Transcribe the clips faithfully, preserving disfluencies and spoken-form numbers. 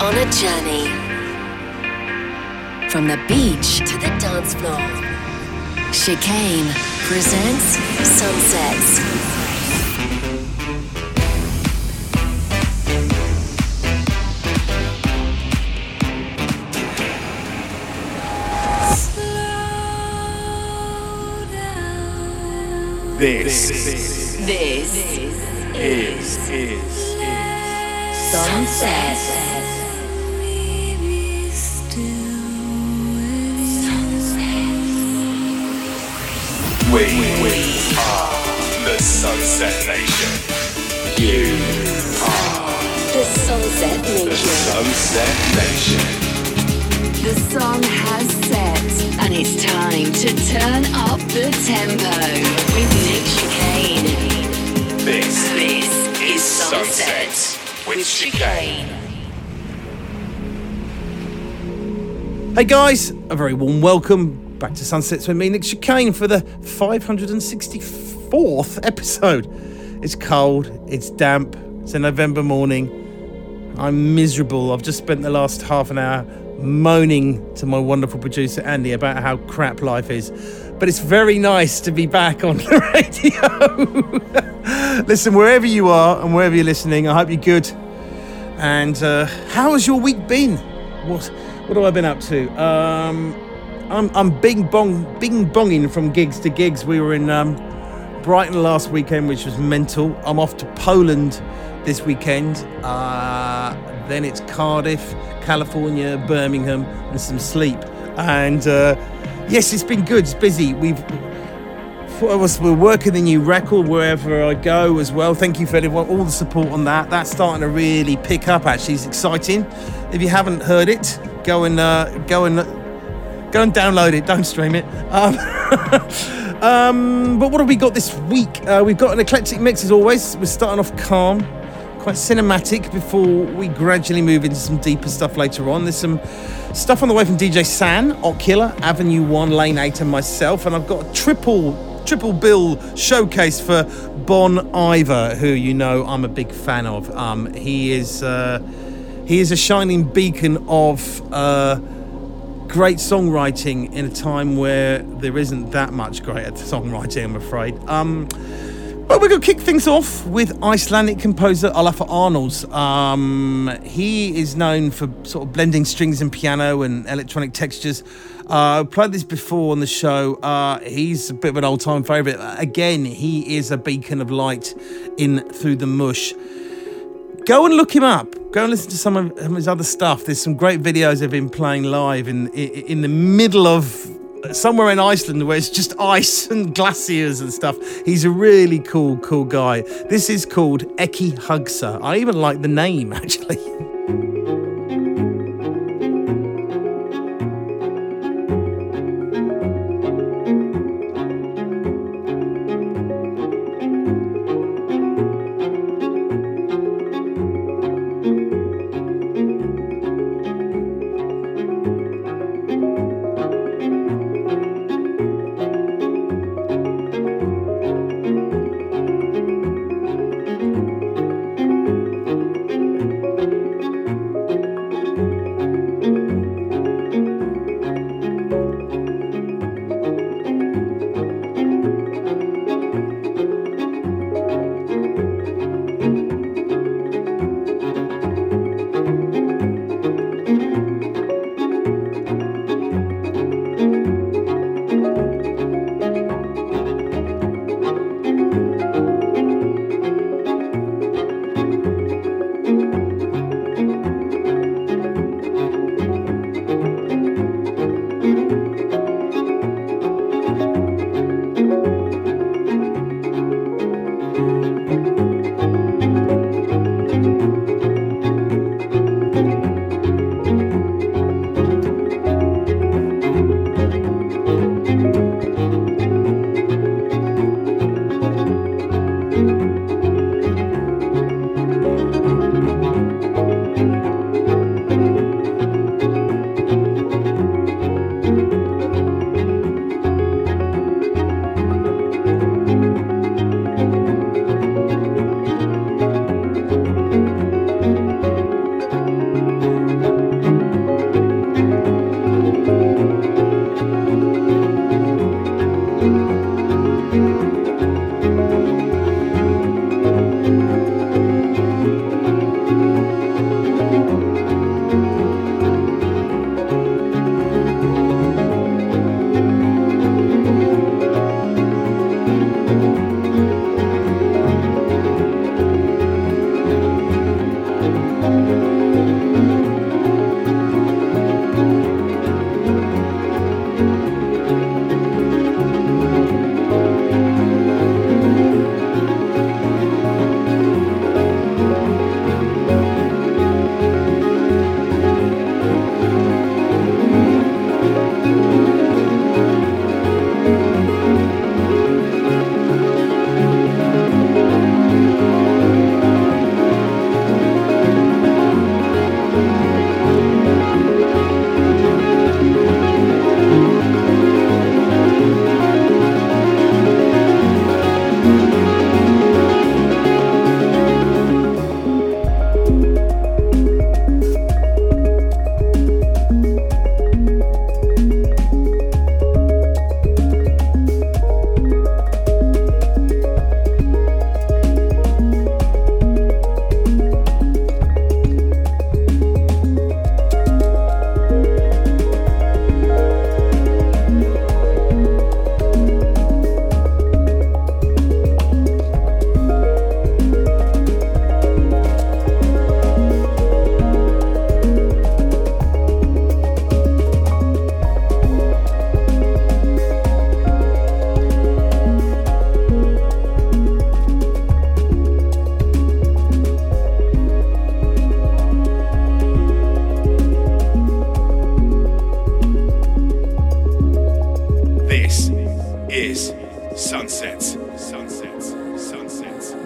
on a journey from the beach to the dance floor. Chicane presents Sunsets. This, this, this is, is, is Sunset. We, we are the Sunset Nation. You are The Sunset the Nation. Sunset Nation. The sun has set, and it's time to turn up the tempo with Nick Chicane. This, This is Sunset with Chicane. Hey guys, a very warm welcome back to Sunsets with me, Nick Chicane, for the five hundred sixty-fourth episode. It's cold, it's damp, it's a November morning. I'm miserable. I've just spent the last half an hour moaning to my wonderful producer Andy about how crap life is. But it's very nice to be back on the radio. Listen, wherever you are and wherever you're listening, I hope you're good. And uh, how has your week been? What what have I been up to? Um, I'm I'm bing bong bing bonging from gigs to gigs. We were in um, Brighton last weekend, which was mental. I'm off to Poland this weekend. Uh, then it's Cardiff, California, Birmingham, and some sleep. And uh, yes, it's been good. It's busy. We've we're working the new record wherever I go as well. Thank you for everyone, all the support on that. That's starting to really pick up. Actually, it's exciting. If you haven't heard it, go and uh, go and go and download it. Don't stream it. Um, um, but what have we got this week? Uh, we've got an eclectic mix as always. We're starting off calm, quite cinematic, before we gradually move into some deeper stuff later on. There's some stuff on the way from D J San, Ocular, Avenue One, Lane Eight, and myself. And I've got a triple triple bill showcase for Bon Iver, who you know I'm a big fan of. Um, he is uh, he is a shining beacon of uh, great songwriting in a time where there isn't that much great songwriting, I'm afraid. Um, but we're going to kick things off with Icelandic composer Olafur Arnalds. Um, he is known for sort of blending strings and piano and electronic textures. Uh, I've played this before on the show. Uh, he's a bit of an old-time favourite. Again, he is a beacon of light in Through the Mush. Go and look him up. Go and listen to some of his other stuff. There's some great videos of him playing live in in the middle of somewhere in Iceland where it's just ice and glaciers and stuff. He's a really cool, cool guy. This is called Eki Hugsa. I even like the name, actually. Sunsets, sunsets, sunsets.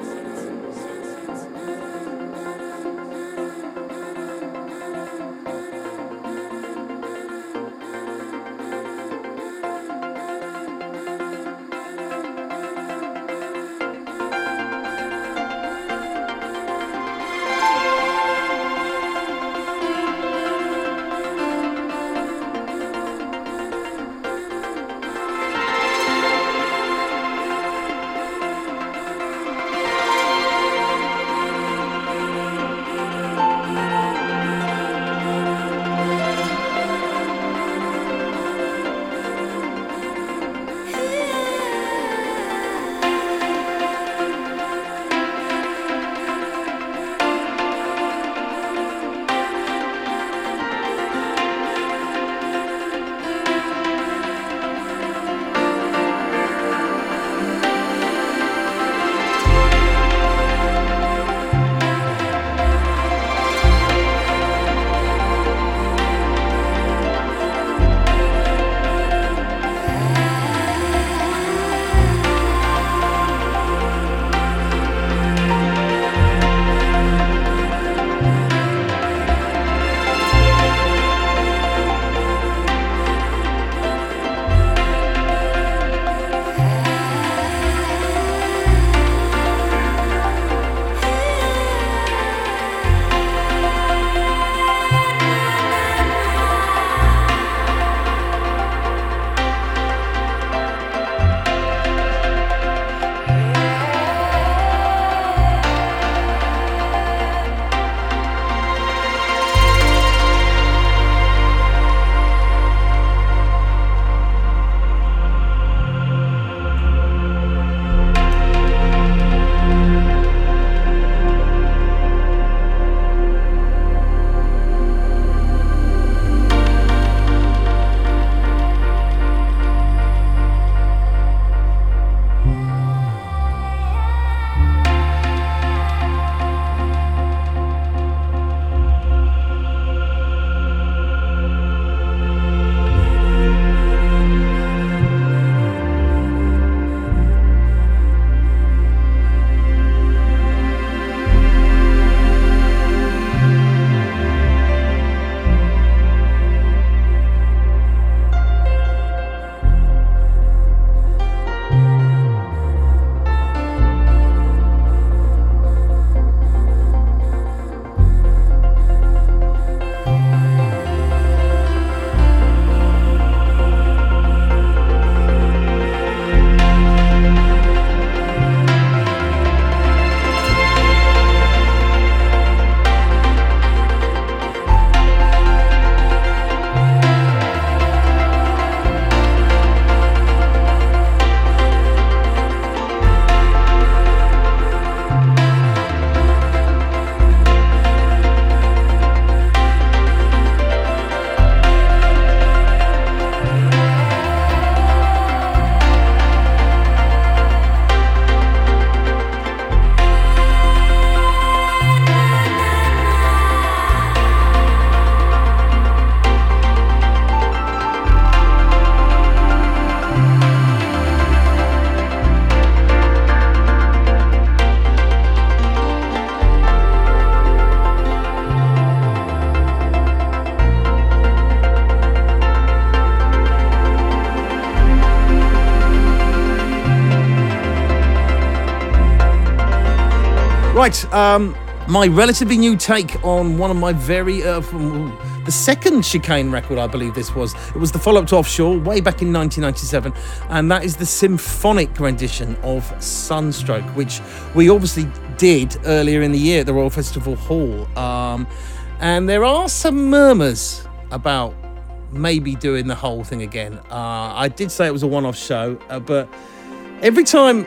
Right, um, my relatively new take on one of my very, uh, from the second Chicane record, I believe this was. It was the follow-up to Offshore, way back in nineteen ninety-seven, and that is the symphonic rendition of Sunstroke, which we obviously did earlier in the year at the Royal Festival Hall. Um, and there are some murmurs about maybe doing the whole thing again. Uh, I did say it was a one-off show, uh, but every time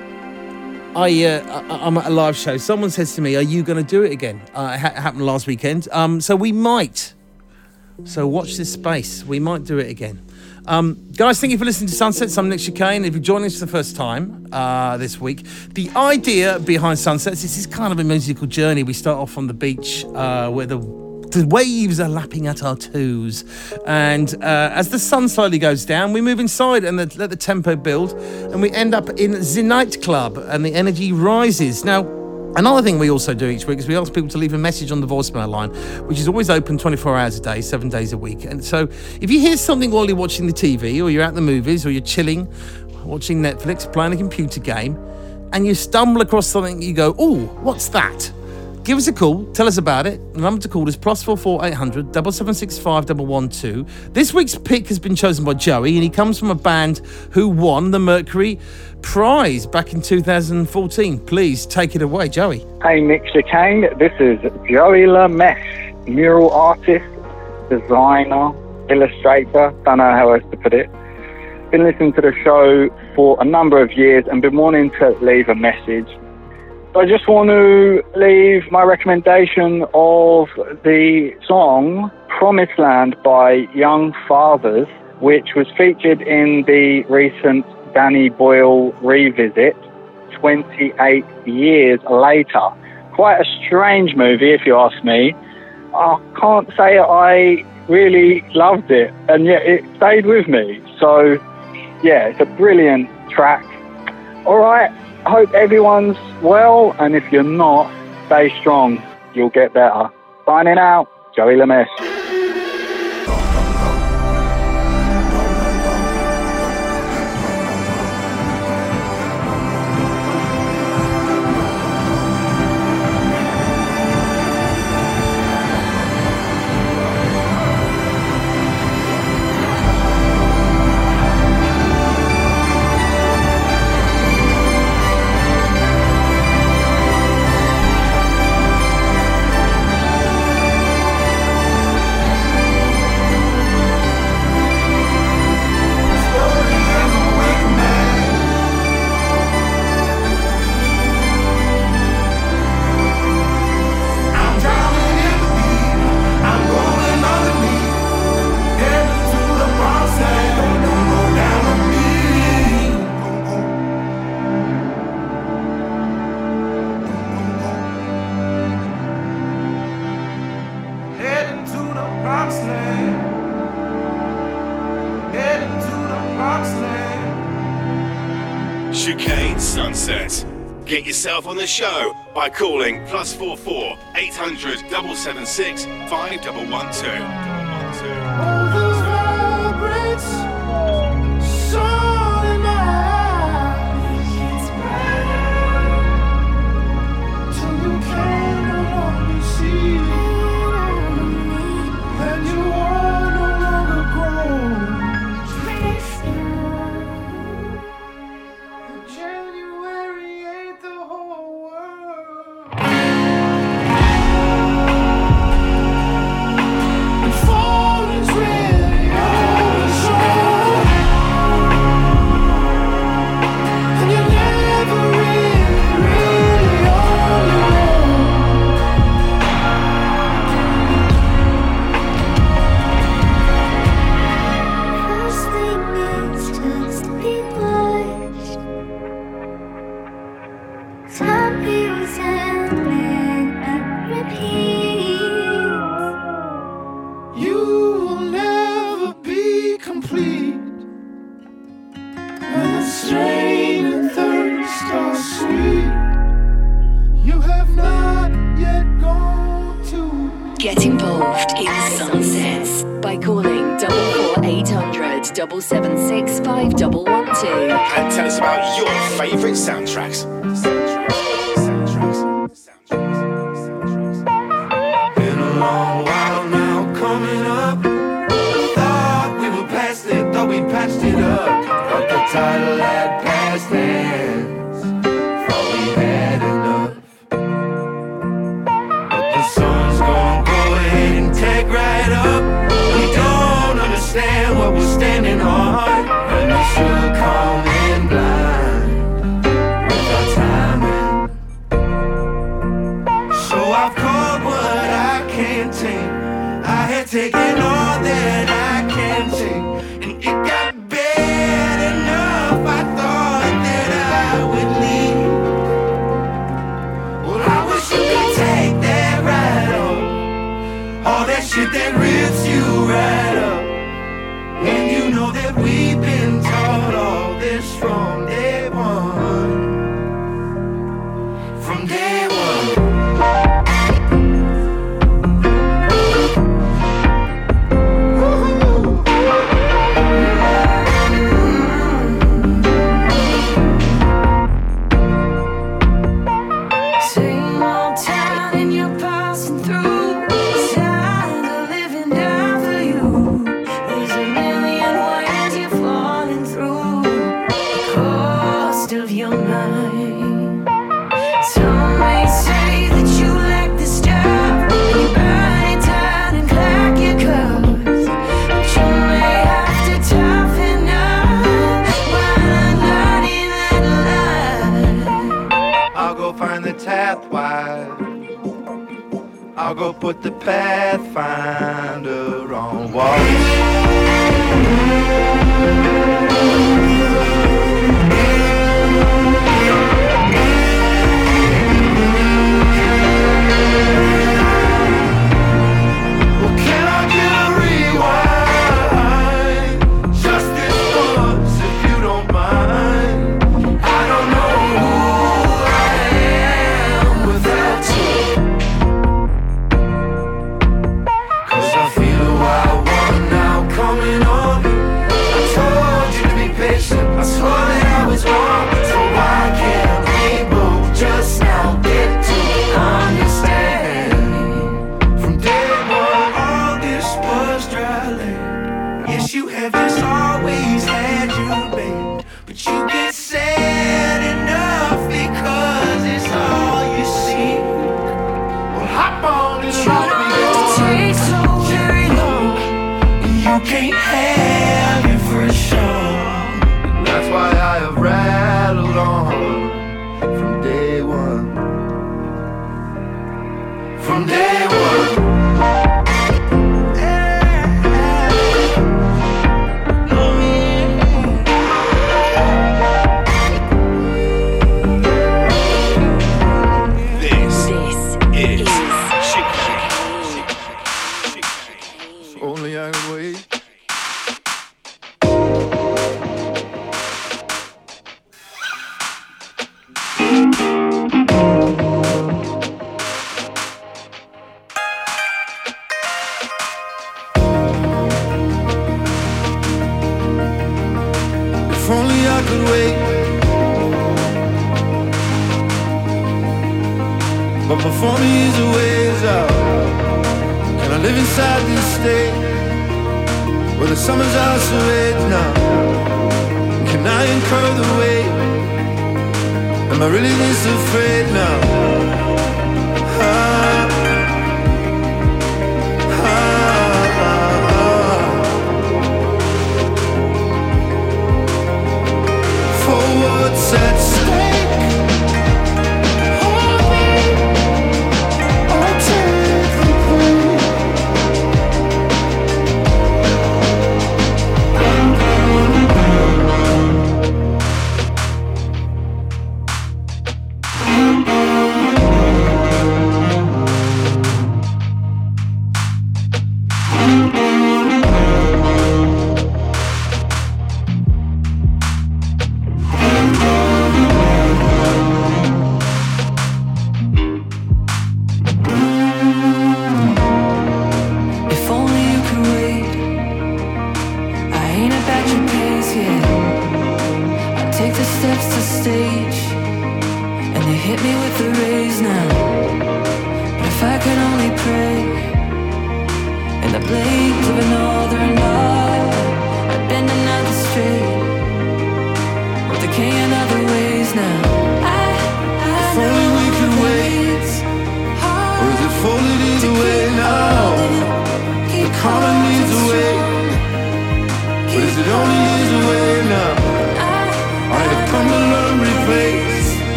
I, uh, I'm at a live show, someone says to me, are you going to do it again? Uh, it ha- happened last weekend. Um, so we might. So watch this space. We might do it again. Um, guys, thank you for listening to Sunsets. I'm Nick Chicane. If you're joining us for the first time uh, this week, the idea behind Sunsets, this is kind of a musical journey. We start off on the beach uh, where the The waves are lapping at our toes. And uh, as the sun slowly goes down, we move inside and the, let the tempo build. And we end up in the nightclub and the energy rises. Now, another thing we also do each week is we ask people to leave a message on the voicemail line, which is always open twenty-four hours a day, seven days a week. And so if you hear something while you're watching the T V or you're at the movies or you're chilling, watching Netflix, playing a computer game, and you stumble across something, you go, oh, what's that? Give us a call, tell us about it. The number to call is plus four four eight hundred seven seven six five one one two. This week's pick has been chosen by Joey, and he comes from a band who won the Mercury Prize back in two thousand fourteen. Please take it away, Joey. Hey, Nick Chicane. This is Joey LeMesh, mural artist, designer, illustrator. Don't know how else to put it. Been listening to the show for a number of years and been wanting to leave a message. I just want to leave my recommendation of the song Promised Land by Young Fathers, which was featured in the recent Danny Boyle revisit, twenty-eight years later. Quite a strange movie, if you ask me. I can't say I really loved it, and yet it stayed with me. So, yeah, it's a brilliant track. All right. I hope everyone's well, and if you're not, stay strong. You'll get better. Signing out, Joey LeMesh. Chicane Sunset. Get yourself on the show by calling plus four four eight hundred seven seven six five one one two. Get involved in Sunsets by calling four four eight hundred seven seven six five one one two. And tell us about your favourite soundtracks. Soundtracks. Soundtracks. Soundtracks. Been a long while now coming up. Thought we were past it, thought we patched it up. Thought the title had passed hands. Thought we had enough. But the sun's gonna go ahead and take right up. We don't understand what we're standing on. And we should come in blind with our timing. So I've caught what I can't take. I had taken all that I can take, and it got bad enough. I thought that I would leave. Well, I wish you could take that right on. All shit that rips you right up. And you know that we've been taught all this from day one. From day one. I'll go put the Pathfinder on wall.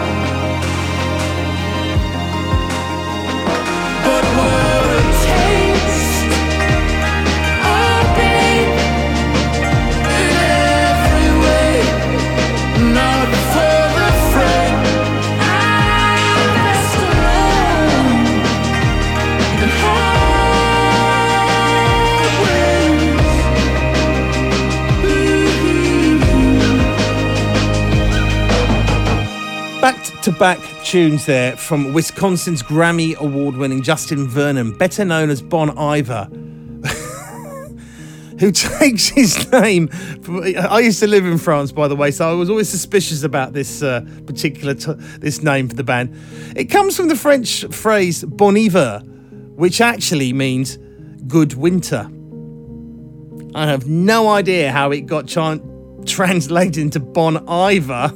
But what a take. Back-to-back tunes there from Wisconsin's Grammy Award-winning Justin Vernon, better known as Bon Iver, who takes his name from, I used to live in France, by the way, so I was always suspicious about this uh, particular t- this name for the band. It comes from the French phrase Bon Hiver, which actually means good winter. I have no idea how it got ch- translated into Bon Iver.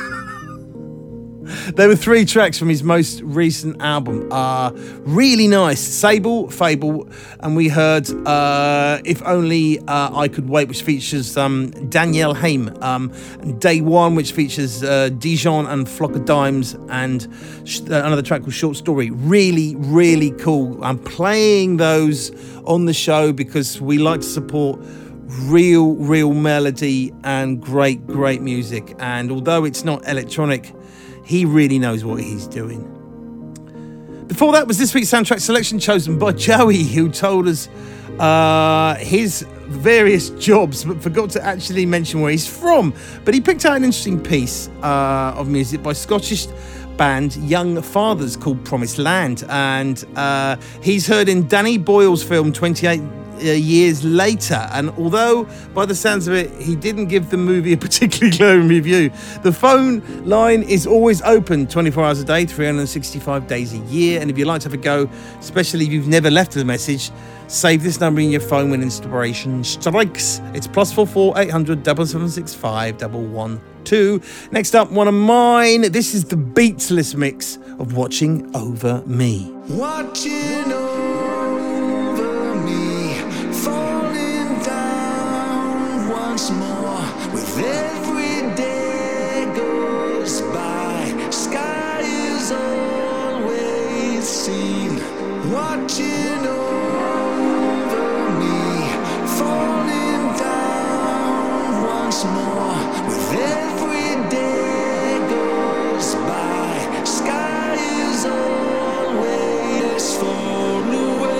There were three tracks from his most recent album. Uh, really nice. Sable, Fable, and we heard uh, If Only uh, I Could Wait, which features um, Danielle Haim. Um, and Day One, which features uh, Dijon and Flock of Dimes, and sh- uh, another track called Short Story. Really, really cool. I'm playing those on the show because we like to support real, real melody and great, great music. And although it's not electronic, he really knows what he's doing. Before that was this week's soundtrack selection chosen by Joey, who told us uh, his various jobs, but forgot to actually mention where he's from. But he picked out an interesting piece uh, of music by Scottish band Young Fathers called Promised Land. And uh, he's heard in Danny Boyle's film twenty-eight Uh, years later, and although by the sounds of it he didn't give the movie a particularly glowing review, the phone line is always open twenty-four hours a day, three hundred sixty-five days a year, and if you'd like to have a go, especially if you've never left a message, save this number in your phone when inspiration strikes. It's plus four four eight hundred seven seven six five one one two. Next up, one of mine. This is the Beatsless mix of Watching Over Me. Watching over me, falling down once more. With every day goes by, sky is always seen. Watching over me, falling down once more. With every day goes by, sky is always falling away.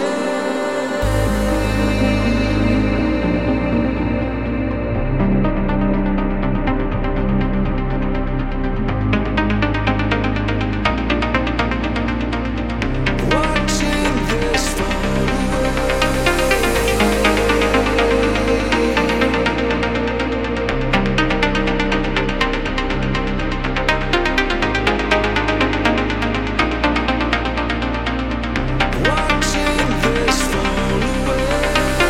Watching this fall away. Watching this fall away.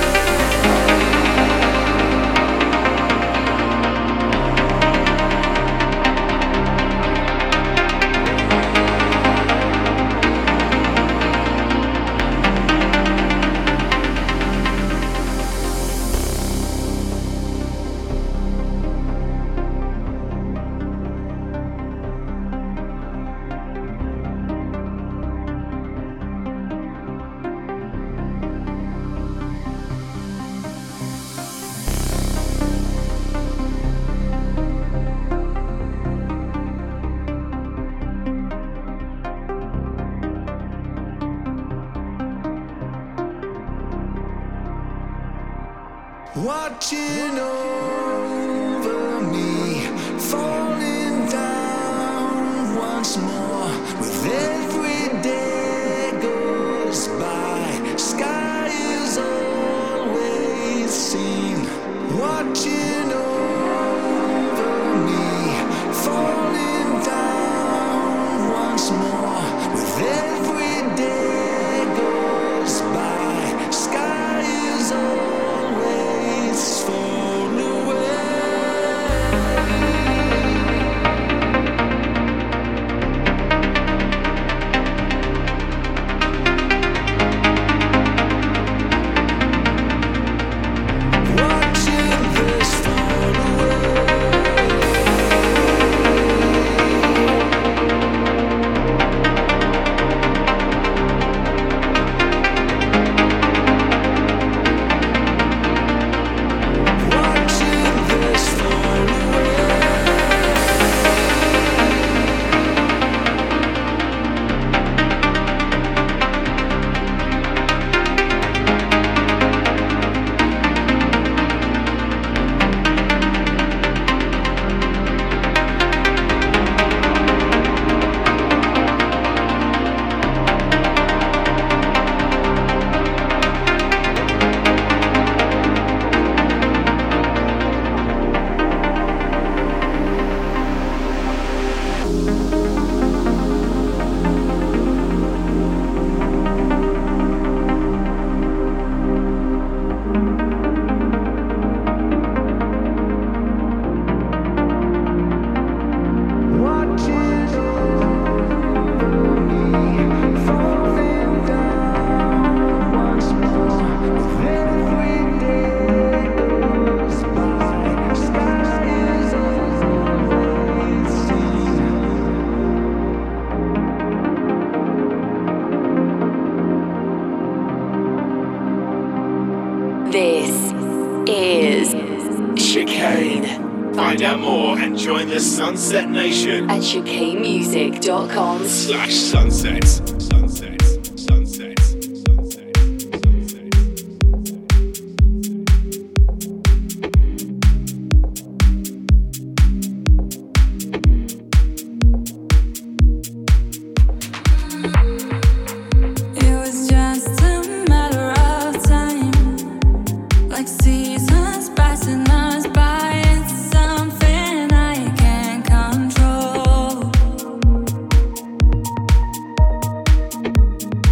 Watching over me, falling down once more. With every day goes by, sky is always seen. Watching over me, falling down once more. With every day goes by, sky is always falling away. Find out more and join the Sunset Nation at chicane music dot com slash sunsets. Sunsets. Sunsets. Control.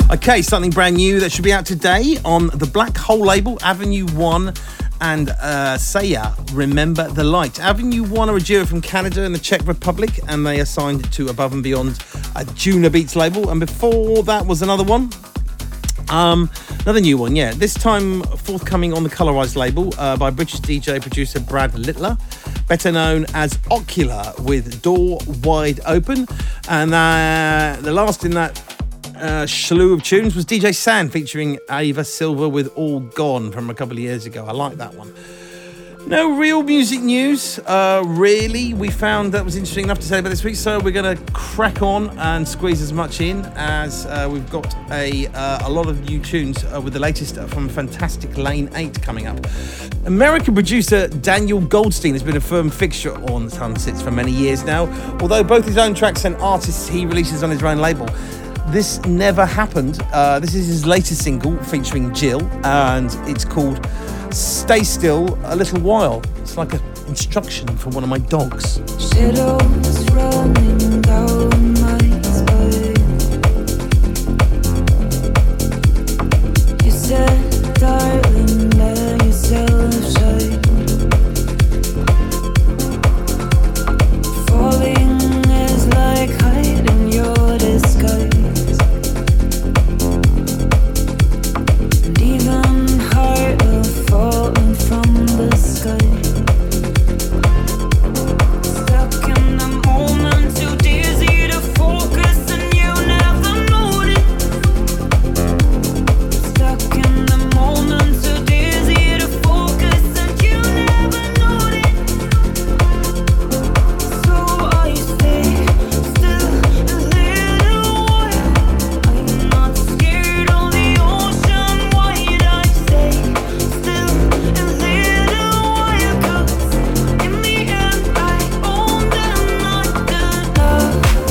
Okay, something brand new that should be out today on the Black Hole label, Avenue One and uh, Saya, Remember the Light. Avenue One are a duo from Canada and the Czech Republic, and they are signed to Above and Beyond, a Juna Beats label. And before that was another one, um, another new one, yeah. This time forthcoming on the Colorized label uh, by British D J producer Brad Littler, better known as Ocular, with Door Wide Open. And uh, the last in that Uh, slew of tunes was D J Sand featuring Ava Silva with All Gone from a couple of years ago. I like that one. No real music news, uh, really. We found that was interesting enough to say about this week, so we're going to crack on and squeeze as much in as uh, we've got a uh, a lot of new tunes uh, with the latest from Fantastic Lane eight coming up. American producer Daniel Goldstein has been a firm fixture on Sunsets for many years now, although both his own tracks and artists he releases on his own label. This never happened. Uh, this is his latest single featuring Jill, and it's called Stay Still a Little While. It's like an instruction for one of my dogs. Shadows running down my spine. You said, darling, let yourself shine. Falling is like hiding your disguise. Falling from the sky, stuck in the moment, too dizzy to focus, and you never noticed. Stuck in the moment, too dizzy to focus, and you never noticed. So I stay still a little while. I'm not scared of the ocean wide. I stay still a little while, 'cause in the end I own the night, the love.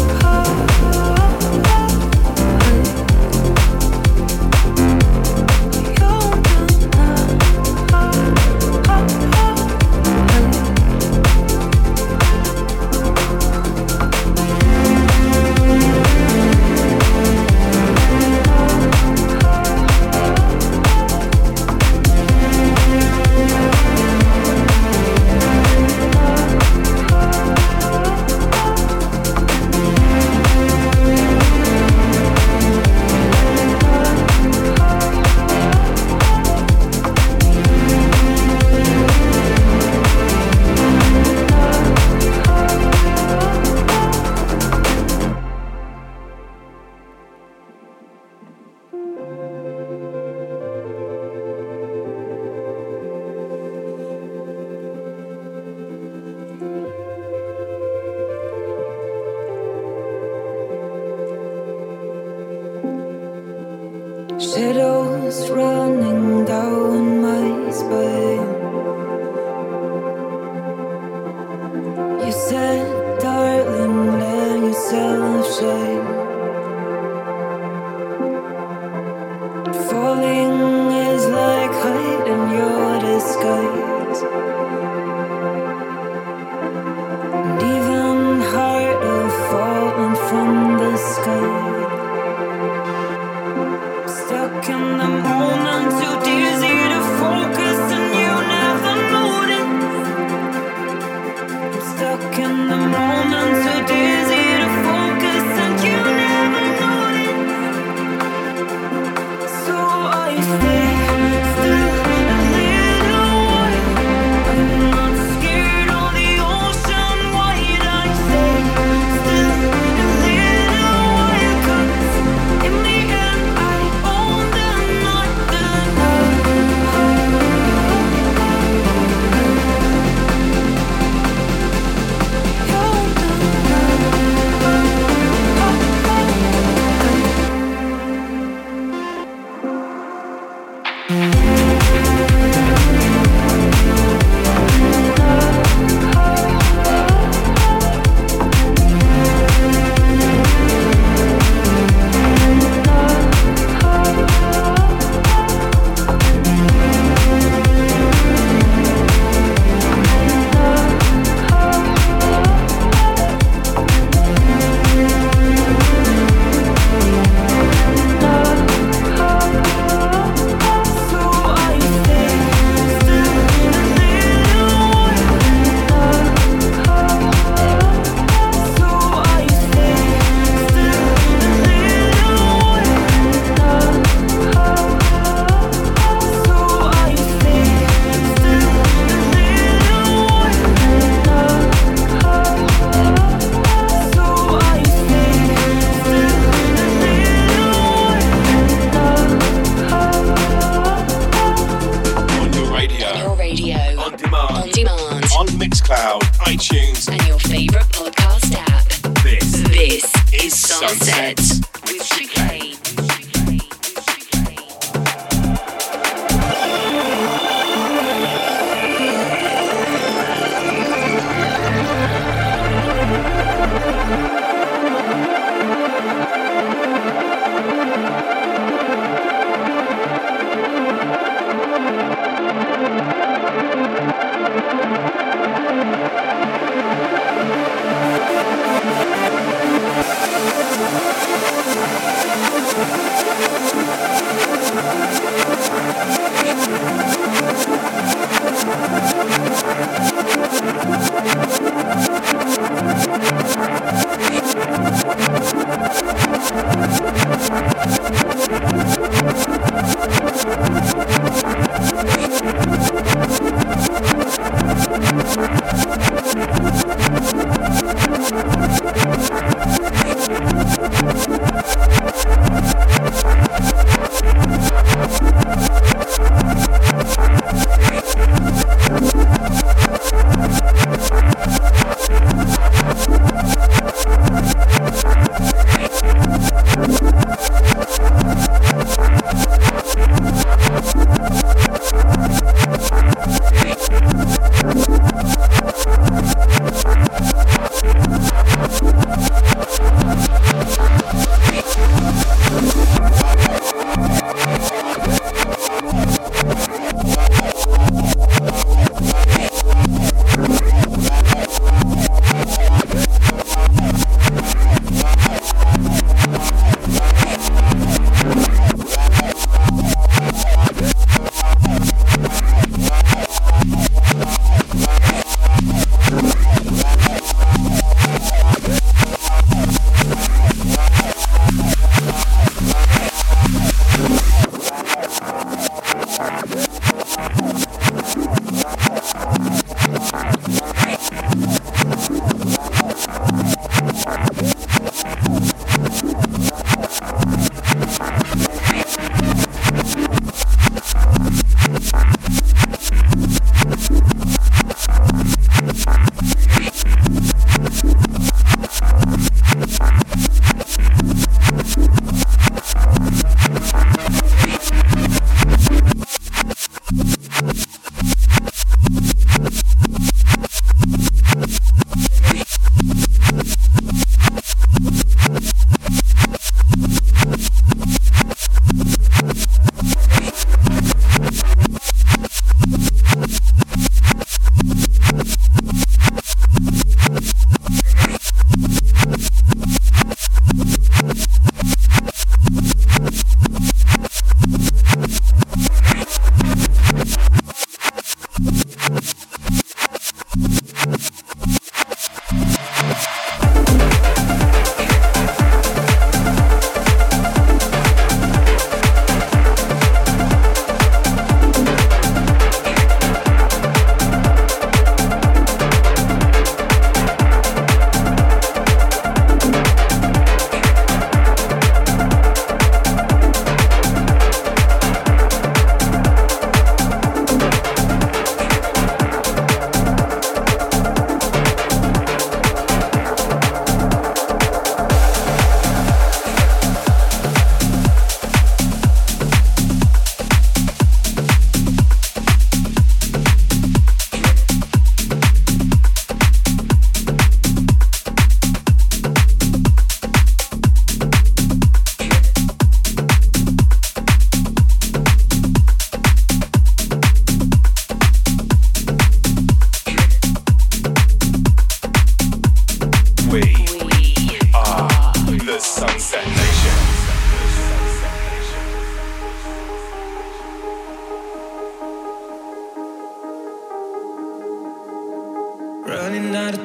Shadows running down my spine. You said, darling, let yourself shine. Falling is like hiding your disguise. And even harder falling from the sky. Stuck in the moment, too dizzy to focus, and you never noticed. I'm stuck in the moment, too dizzy to focus, and you never noticed. So I stay still a little while.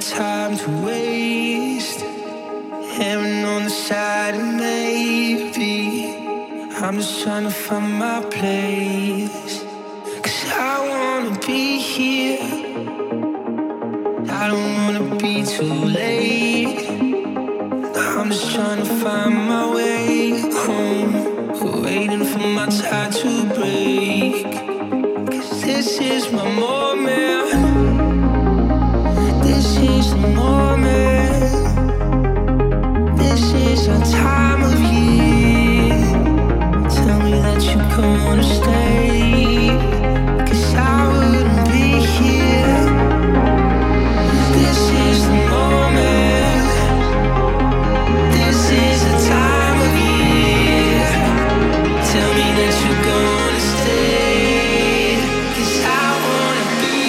time to waste. Heaven on the side and maybe I'm just trying to find my place. Cause I wanna be here, I don't wanna be too late. I'm just trying to find my way home, waiting for my tide to break. Cause this is my moment, this is the moment, this is our time of year. Tell me that you're gonna stay, cause I wouldn't be here. This is the moment, this is the time of year. Tell me that you're gonna stay, cause I wanna be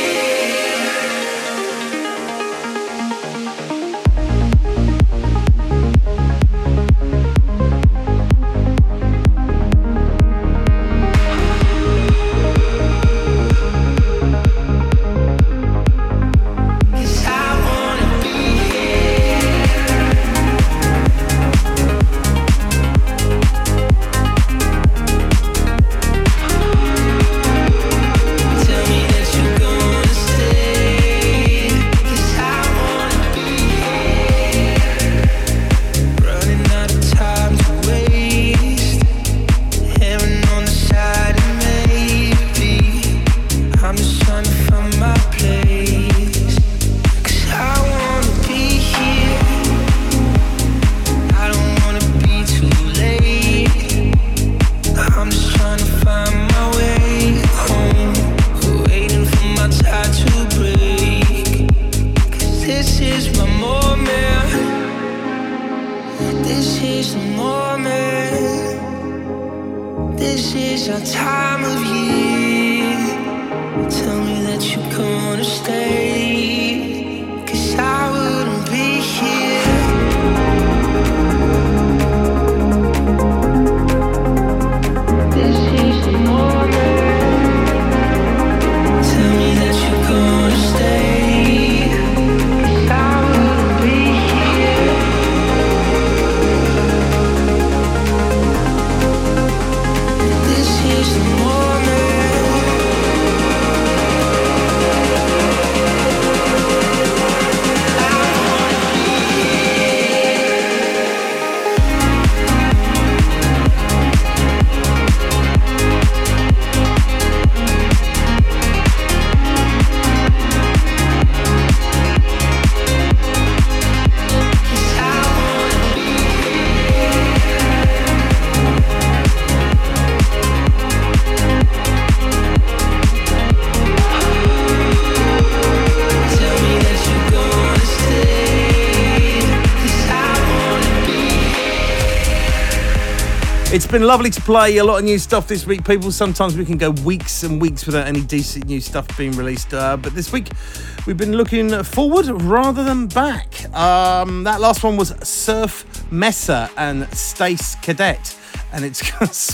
It's been lovely to play a lot of new stuff this week, people. Sometimes we can go weeks and weeks without any decent new stuff being released. Uh, but this week, we've been looking forward rather than back. Um, that last one was Surf Messer and Stace Cadet. And it's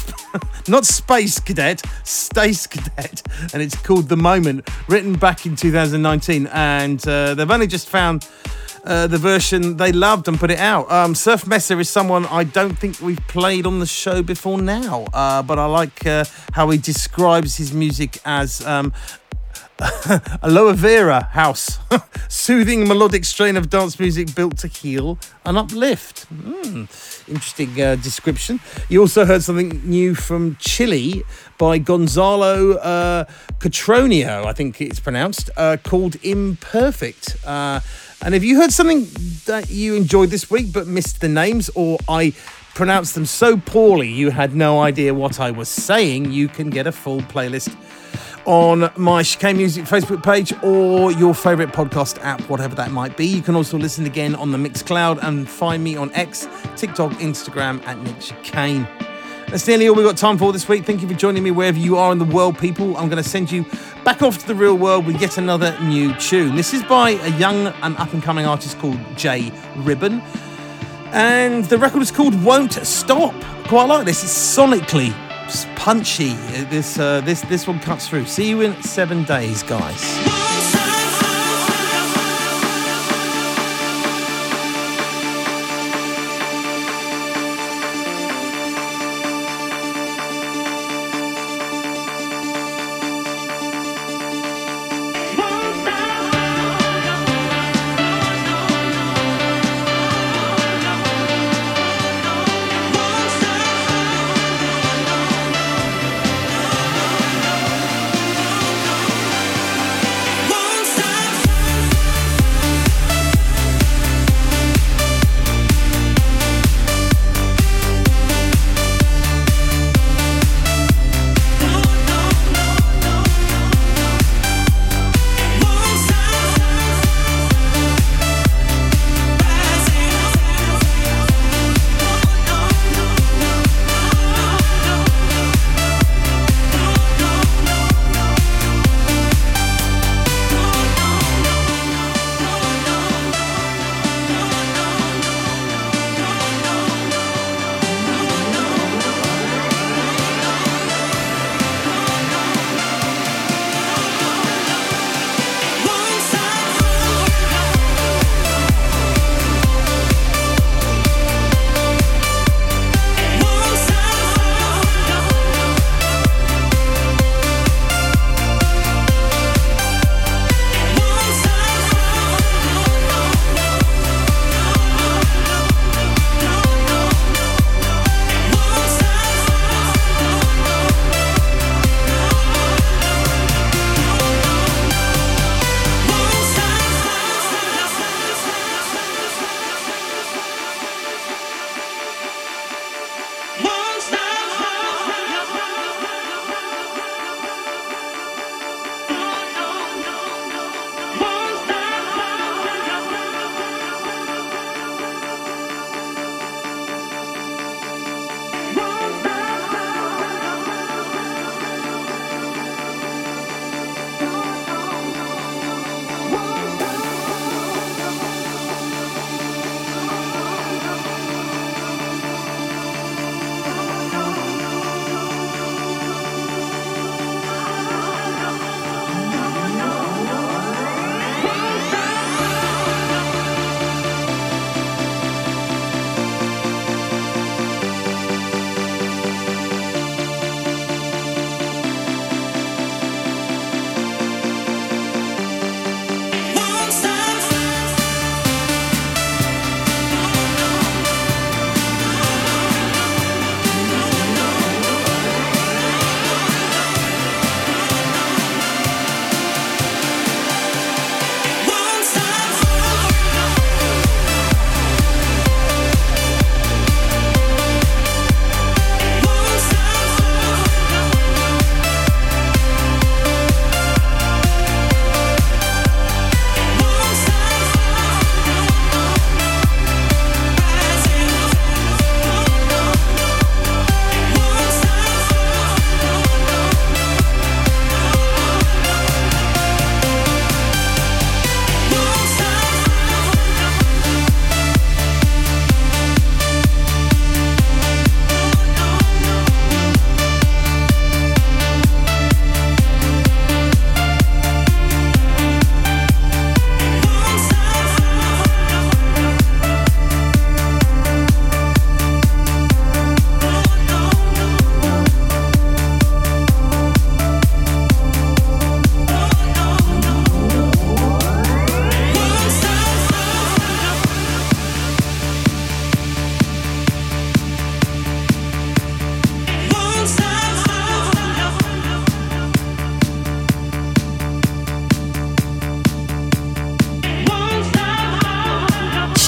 not Space Cadet, Stace Cadet. And it's called The Moment, written back in two thousand nineteen. And uh, they've only just found Uh, the version they loved and put it out. Um, Surf Messer is someone I don't think we've played on the show before now, uh, but I like uh, how he describes his music as um, aloe vera house, soothing melodic strain of dance music built to heal and uplift. Mm, interesting uh, description. You also heard something new from Chile by Gonzalo uh, Catronio, I think it's pronounced, uh, called Imperfect. Uh, And if you heard something that you enjoyed this week but missed the names, or I pronounced them so poorly you had no idea what I was saying, you can get a full playlist on my Chicane Music Facebook page or your favourite podcast app, whatever that might be. You can also listen again on the Mixcloud and find me on X, TikTok, Instagram at Nick Chicane. That's nearly all we've got time for this week. Thank you for joining me wherever you are in the world, people. I'm going to send you back off to the real world with yet another new tune. This is by a young and up-and-coming artist called Jay Ribbon. And the record is called Won't Stop. Quite like this. It's sonically punchy. This, uh, this, this one cuts through. See you in seven days, guys.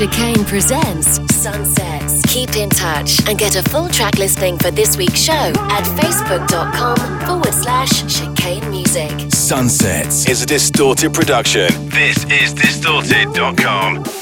Chicane presents Sunsets. Keep in touch and get a full track listing for this week's show at facebook.com forward slash chicane music. Sunsets is a Distorted production. This is distorted dot com.